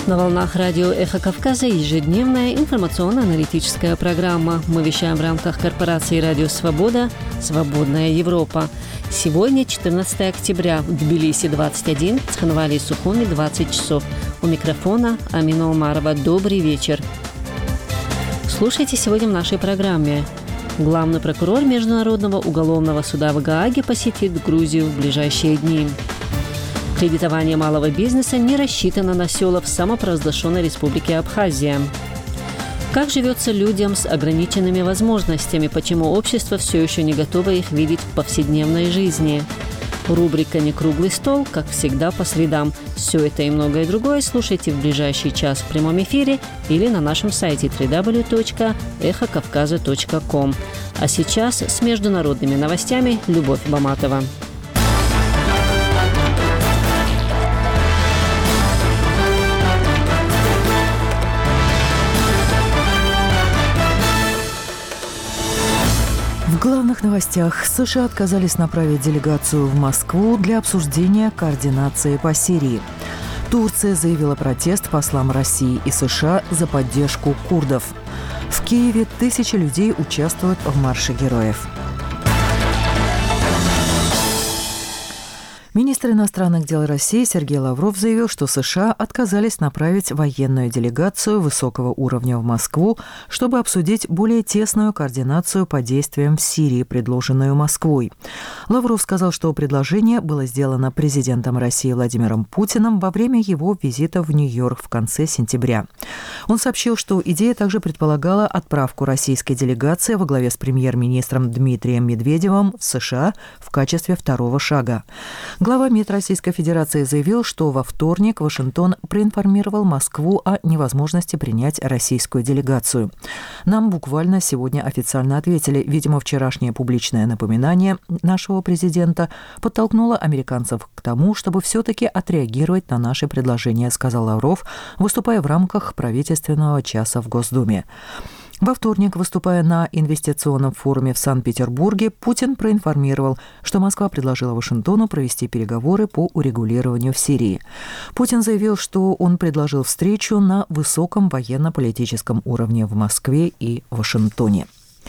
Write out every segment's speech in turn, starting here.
На волнах радио «Эхо Кавказа» ежедневная информационно-аналитическая программа. Мы вещаем в рамках корпорации «Радио Свобода. Свободная Европа». Сегодня 14 октября. В Тбилиси 21, в Цхинвале и Сухуми 20 часов. У микрофона Амина Умарова. Добрый вечер. Слушайте сегодня в нашей программе. Главный прокурор Международного уголовного суда в Гааге посетит Грузию в ближайшие дни. Кредитование малого бизнеса не рассчитано на села в самопровозглашенной республике Абхазия. Как живется людям с ограниченными возможностями? Почему общество все еще не готово их видеть в повседневной жизни? Рубрика «Не круглый стол», как всегда, по средам. Все это и многое другое слушайте в ближайший час в прямом эфире или на нашем сайте www.эхокавказа.ком. А сейчас с международными новостями Любовь Баматова. В главных новостях. США отказались направить делегацию в Москву для обсуждения координации по Сирии. Турция заявила протест послам России и США за поддержку курдов. В Киеве тысячи людей участвуют в марше героев. Министр иностранных дел России Сергей Лавров заявил, что США отказались направить военную делегацию высокого уровня в Москву, чтобы обсудить более тесную координацию по действиям в Сирии, предложенную Москвой. Лавров сказал, что предложение было сделано президентом России Владимиром Путиным во время его визита в Нью-Йорк в конце сентября. Он сообщил, что идея также предполагала отправку российской делегации во главе с премьер-министром Дмитрием Медведевым в США в качестве второго шага. Глава МИД Российской Федерации заявил, что во вторник Вашингтон проинформировал Москву о невозможности принять российскую делегацию. Нам буквально сегодня официально ответили. Видимо, вчерашнее публичное напоминание нашего президента подтолкнуло американцев к тому, чтобы все-таки отреагировать на наши предложения, сказал Лавров, выступая в рамках правительственного часа в Госдуме. Во вторник, выступая на инвестиционном форуме в Санкт-Петербурге, Путин проинформировал, что Москва предложила Вашингтону провести переговоры по урегулированию в Сирии. Путин заявил, что он предложил встречу на высоком военно-политическом уровне в Москве и Вашингтоне.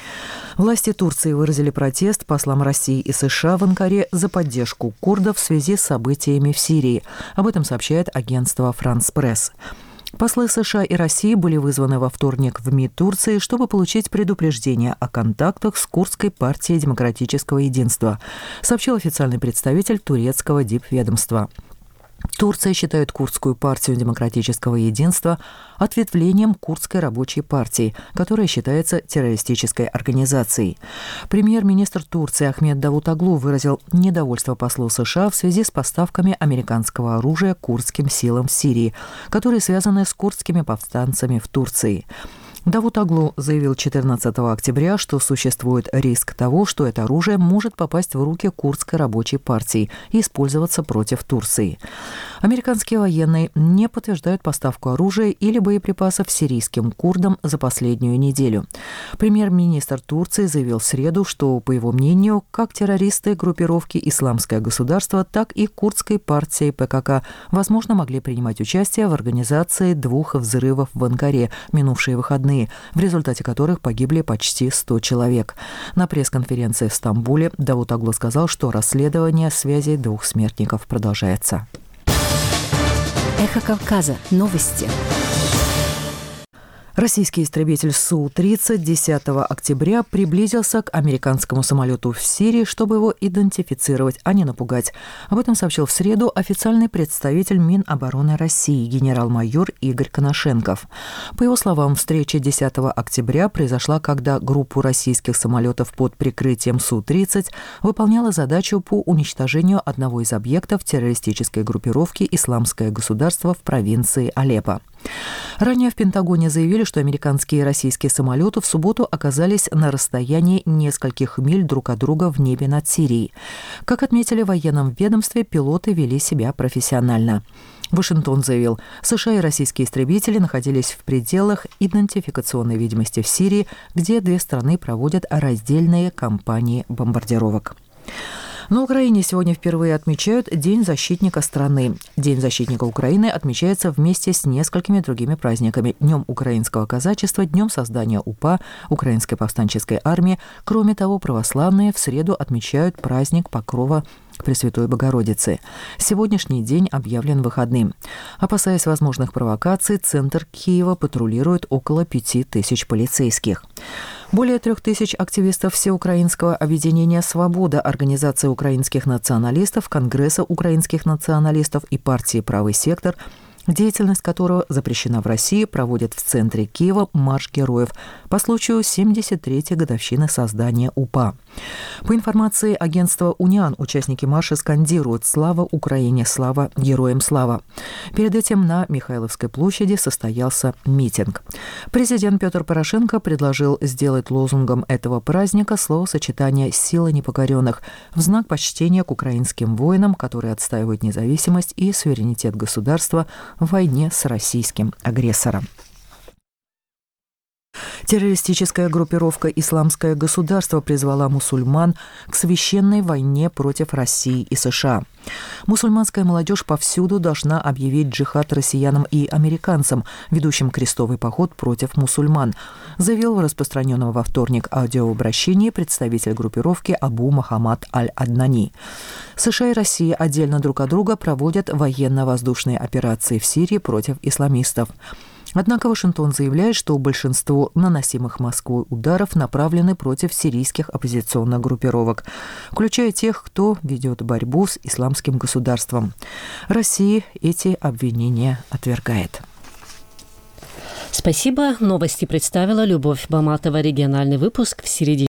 Власти Турции выразили протест послам России и США в Анкаре за поддержку курдов в связи с событиями в Сирии. Об этом сообщает агентство «Франс Пресс». Послы США и России были вызваны во вторник в МИД Турции, чтобы получить предупреждение о контактах с Курдской партией демократического единства, сообщил официальный представитель турецкого дипведомства. Турция считает Курдскую партию демократического единства ответвлением Курдской рабочей партии, которая считается террористической организацией. Премьер-министр Турции Ахмед Давутоглу выразил недовольство послу США в связи с поставками американского оружия курдским силам в Сирии, которые связаны с курдскими повстанцами в Турции. Давутоглу заявил 14 октября, что существует риск того, что это оружие может попасть в руки Курдской рабочей партии и использоваться против Турции. Американские военные не подтверждают поставку оружия или боеприпасов сирийским курдам за последнюю неделю. Премьер-министр Турции заявил в среду, что, по его мнению, как террористы группировки «Исламское государство», так и курдской партии ПКК, возможно, могли принимать участие в организации 2 взрывов в Анкаре минувшие выходные, в результате которых погибли почти 100 человек. На пресс-конференции в Стамбуле Давутоглу сказал, что расследование связей 2 смертников продолжается. Эхо Кавказа. Новости. Российский истребитель Су-30 10 октября приблизился к американскому самолету в Сирии, чтобы его идентифицировать, а не напугать. Об этом сообщил в среду официальный представитель Минобороны России генерал-майор Игорь Коношенков. По его словам, встреча 10 октября произошла, когда группа российских самолетов под прикрытием Су-30 выполняла задачу по уничтожению одного из объектов террористической группировки «Исламское государство» в провинции Алеппо. Ранее в Пентагоне заявили, что американские и российские самолеты в субботу оказались на расстоянии нескольких миль друг от друга в небе над Сирией. Как отметили в военном ведомстве, пилоты вели себя профессионально. Вашингтон заявил, США и российские истребители находились в пределах идентификационной видимости в Сирии, где 2 страны проводят раздельные кампании бомбардировок. На Украине сегодня впервые отмечают День защитника страны. День защитника Украины отмечается вместе с несколькими другими праздниками. Днем украинского казачества, Днем создания УПА, Украинской повстанческой армии. Кроме того, православные в среду отмечают праздник Покрова Пресвятой Богородицы. Сегодняшний день объявлен выходным. Опасаясь возможных провокаций, центр Киева патрулирует около 5000 полицейских. Более 3000 активистов Всеукраинского объединения «Свобода», Организации украинских националистов, Конгресса украинских националистов и партии «Правый сектор», деятельность которого запрещена в России, проводят в центре Киева марш героев по случаю 73-й годовщины создания УПА. По информации агентства «Униан», участники марша скандируют «Слава Украине! Слава! Героям слава!». Перед этим на Михайловской площади состоялся митинг. Президент Петр Порошенко предложил сделать лозунгом этого праздника словосочетание «Сила непокоренных» в знак почтения к украинским воинам, которые отстаивают независимость и суверенитет государства в войне с российским агрессором. Террористическая группировка «Исламское государство» призвала мусульман к священной войне против России и США. Мусульманская молодежь повсюду должна объявить джихад россиянам и американцам, ведущим крестовый поход против мусульман, заявил в распространенном во вторник аудиообращении представитель группировки Абу Мохаммад Аль-Аднани. США и Россия отдельно друг от друга проводят военно-воздушные операции в Сирии против исламистов. Однако Вашингтон заявляет, что большинство наносимых Москвой ударов направлены против сирийских оппозиционных группировок, включая тех, кто ведет борьбу с исламским государством. Россия эти обвинения отвергает. Спасибо. Новости представила Любовь Баматова. Региональный выпуск в середине